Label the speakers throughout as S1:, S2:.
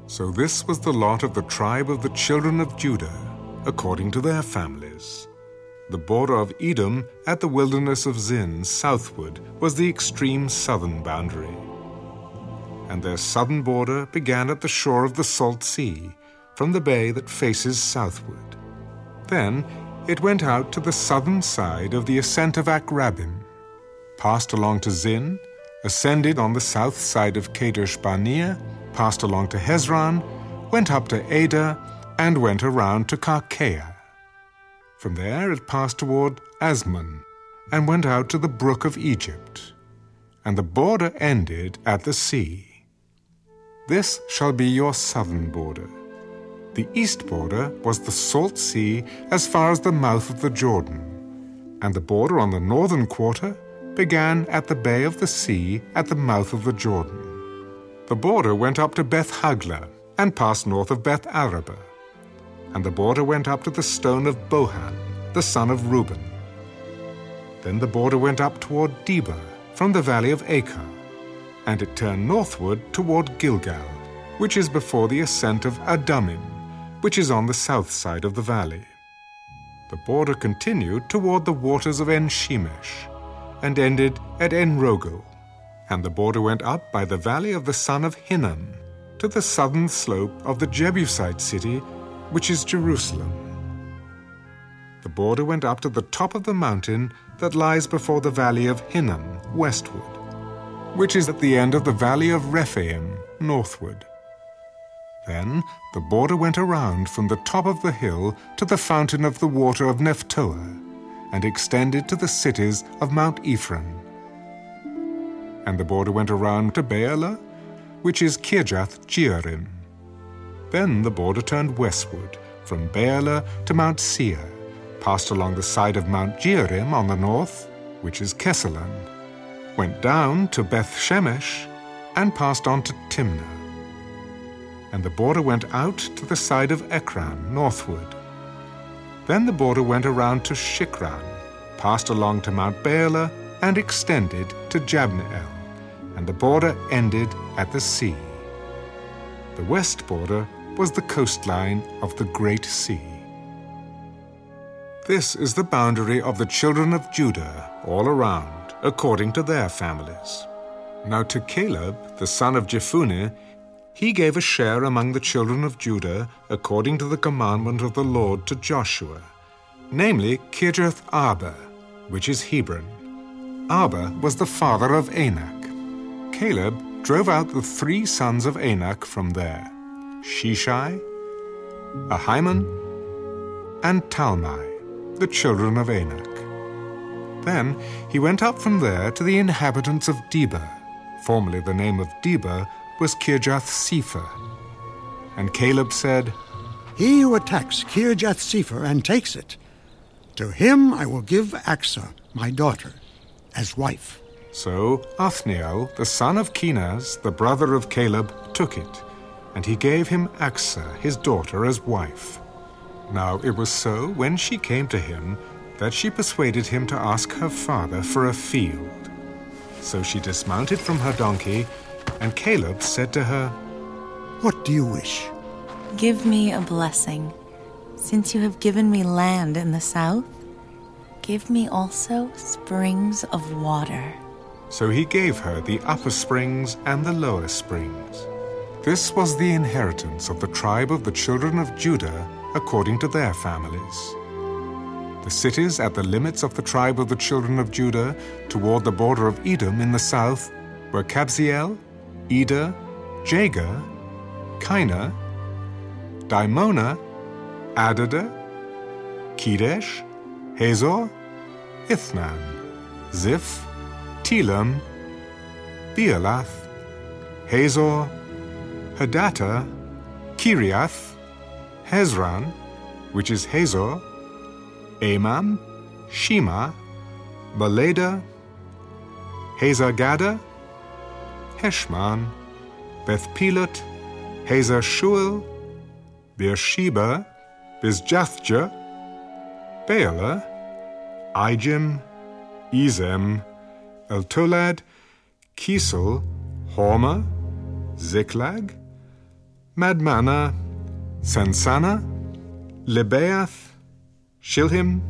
S1: So this was the lot of the tribe of the children of Judah, according to their families. The border of Edom at the wilderness of Zin southward was the extreme southern boundary. And their southern border began at the shore of the Salt Sea, from the bay that faces southward. Then it went out to the southern side of the ascent of Akrabim, passed along to Zin, ascended on the south side of Kadesh Barnea, passed along to Hezron, went up to Ada, and went around to Karkea. From there it passed toward Asmon, and went out to the brook of Egypt. And the border ended at the sea. This shall be your southern border. The east border was the Salt Sea as far as the mouth of the Jordan, and the border on the northern quarter began at the bay of the sea at the mouth of the Jordan. The border went up to Beth Hagla and passed north of Beth Araba, and the border went up to the stone of Bohan, the son of Reuben. Then the border went up toward Debir from the valley of Achor, and it turned northward toward Gilgal, which is before the ascent of Adumim, which is on the south side of the valley. The border continued toward the waters of En-Shemesh, and ended at En-Rogel, and the border went up by the valley of the son of Hinnom, to the southern slope of the Jebusite city, which is Jerusalem. The border went up to the top of the mountain that lies before the valley of Hinnom, westward, which is at the end of the valley of Rephaim, northward. Then the border went around from the top of the hill to the fountain of the water of Nephtoah, and extended to the cities of Mount Ephraim. And the border went around to Baalah, which is Kirjath Jearim. Then the border turned westward from Baalah to Mount Seir, passed along the side of Mount Jearim on the north, which is Kesalon, went down to Beth Shemesh, and passed on to Timnah. And the border went out to the side of Ekron northward. Then the border went around to Shikron, passed along to Mount Baalah, and extended to Jabneel, and the border ended at the sea. The west border was the coastline of the Great Sea. This is the boundary of the children of Judah all around, according to their families. Now to Caleb, the son of Jephunneh, he gave a share among the children of Judah according to the commandment of the Lord to Joshua, namely Kirjath Arba, which is Hebron. Arba was the father of Anak. Caleb drove out the 3 sons of Anak from there, Sheshai, Ahiman, and Talmai, the children of Anak. Then he went up from there to the inhabitants of Debir. Formerly the name of Debir was Kirjath-Sepher. And Caleb said,
S2: He who attacks Kirjath-Sepher and takes it, to him I will give Achsah, my daughter, as wife.
S1: So Othniel, the son of Kenaz, the brother of Caleb, took it, and he gave him Achsah, his daughter, as wife. Now it was so, when she came to him, that she persuaded him to ask her father for a field. So she dismounted from her donkey, and Caleb said to her,
S2: What do you wish?
S3: Give me a blessing. Since you have given me land in the south, give me also springs of water.
S1: So he gave her the upper springs and the lower springs. This was the inheritance of the tribe of the children of Judah according to their families. The cities at the limits of the tribe of the children of Judah toward the border of Edom in the south were Kabzeel, Eder, Jagur, Kinah, Dimona, Adada, Kedesh, Hazor, Ithnan, Ziph, Telam, Bealath, Hazor, Hadattah, Kiriath, Hezron, which is Hazor, Amam, Shema, Baleda, Hazar-Gada, Heshman, Beth-Pelet, Hazar-Shual, Beersheba, Bizjathjah, Baalah, Ijim, Ezem, Eltolad, Kisel, Hormah, Ziklag, Madmannah, Sansannah, Lebaoth, Shilhim,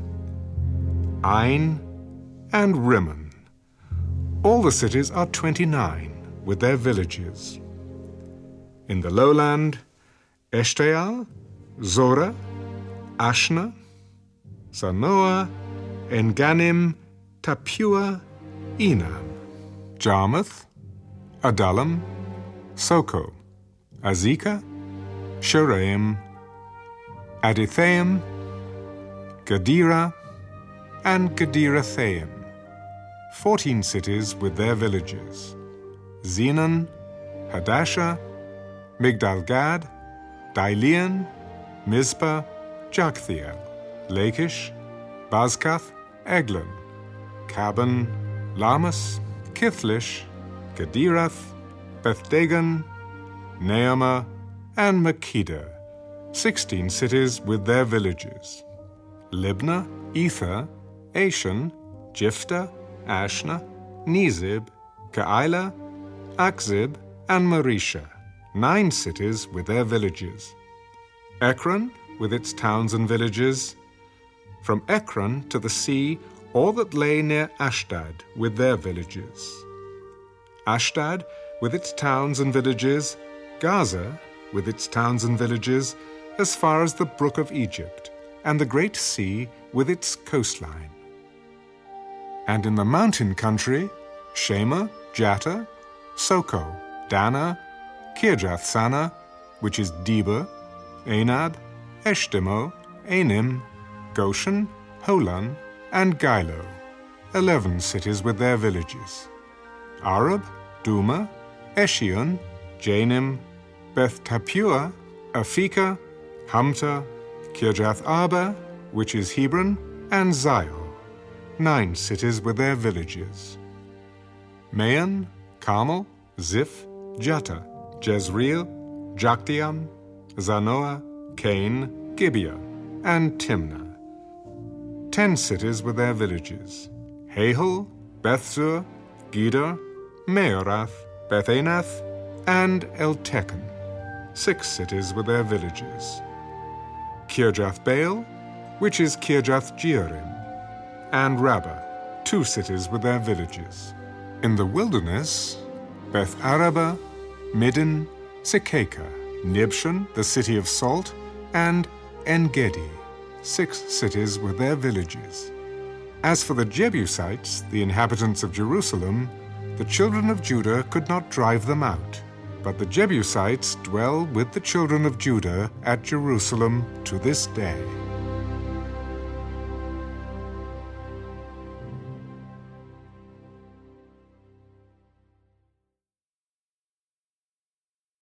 S1: Ain, and Rimmon. All the cities are 29, with their villages. In the lowland, Eshtaol, Zorah, Ashna, Zanoah, Enganim, Tapua, Enam, Jarmuth, Adullam, Soko, Azekah, Sharaim, Adithaim, Gadira, and Gadirathaim, 14 cities with their villages. Zenon, Hadashah, Migdal-Gad, Dailean, Mizpah, Joktheel, Lachish, Bazkath, Eglon, Caban, Lamas, Kithlish, Gadirath, Bethdagon, Naamah, and Makkedah, 16 cities with their villages. Libnah, Ether, Ashan, Jiphtah, Ashna, Nezib, Keilah, Akzib, and Maresha, 9 cities with their villages. Ekron, with its towns and villages. From Ekron to the sea, all that lay near Ashdod with their villages. Ashdod, with its towns and villages. Gaza, with its towns and villages, as far as the brook of Egypt, and the great sea with its coastline. And in the mountain country, Shema, Jatta, Soko, Dana, Kirjath-Sanah, which is Debir, Anab, Eshtemoh, Anim, Goshen, Holon, and Gilo, 11 cities with their villages. Arab, Duma, Eshion, Janim, Beth Tapua, Aphekah, Humta, Kirjath Arba, which is Hebron, and Zior, 9 cities with their villages. Maon, Carmel, Ziph, Jatta, Jezreel, Jokdeam, Zanoah, Cain, Gibeah, and Timnah, 10 cities with their villages. Hahel, Bethzur, Gedor, Meorath, Bethanath, and Eltekon, 6 cities with their villages. Kirjath-Baal, which is Kirjath-Jearim, and Rabbah, 2 cities with their villages. In the wilderness, Beth-Araba, Middin, Sekekah, Nibshan, the city of salt, and En-Gedi, 6 cities with their villages. As for the Jebusites, the inhabitants of Jerusalem, the children of Judah could not drive them out, but the Jebusites dwell with the children of Judah at Jerusalem to this day.